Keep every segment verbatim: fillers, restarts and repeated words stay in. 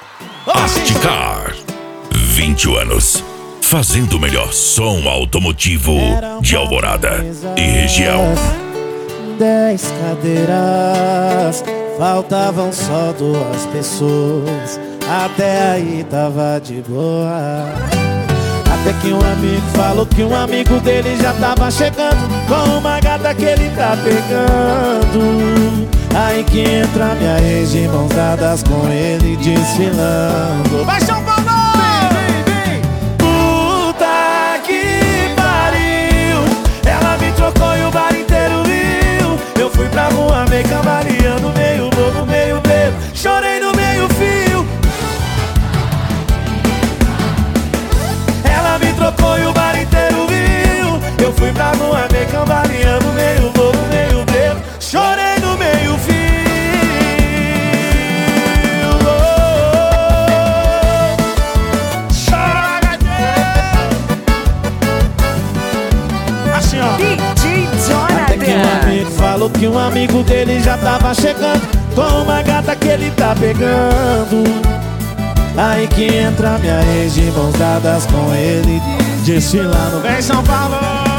Asticar, vinte anos, fazendo o melhor som automotivo de Alvorada e região. Dez cadeiras, faltavam só duas pessoas. Até aí tava de boa. Até que um amigo falou que um amigo dele já tava chegando com uma gata que ele tá pegando. Aí que entra minha ex de mãos dadas com ele desfilando. Vai, São Paulo! Vem, vem, vem! Puta que pariu! Ela me trocou e o bar inteiro viu. Eu fui pra rua meio cambaleando, meio bobo, meio bebo. Chorei no meio fio. Ela me trocou e o bar inteiro viu. Eu fui pra rua meio cambaleando, meio bobo, meio bebo. Chorei no meio fio. Oh, chora, assim, ó. D J Jonathan. Até que um amigo falou que um amigo dele já tava chegando com uma gata que ele tá pegando. Aí que entra minha ex de mãos dadas com ele desfilando. Vem, São Paulo!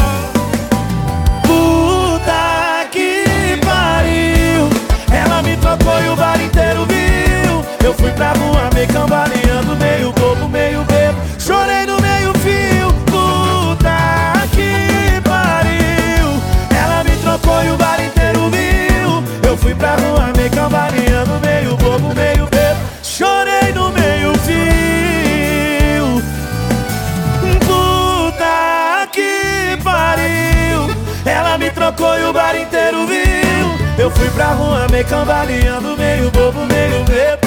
Puta que pariu! Ela me trocou e o bar inteiro viu. Eu fui pra rua meio cambaleando, meio bobo, meio bebo. Chorei no meio fio. Puta que pariu! Ela me trocou e o bar inteiro viu. Eu fui pra rua meio cambaleando, meio bobo, meio bebo. Chorei no meio fio. Puta que pariu! Ela me trocou e o bar inteiro viu. Eu fui pra rua meio cambaleando, meio bobo, meio bebo.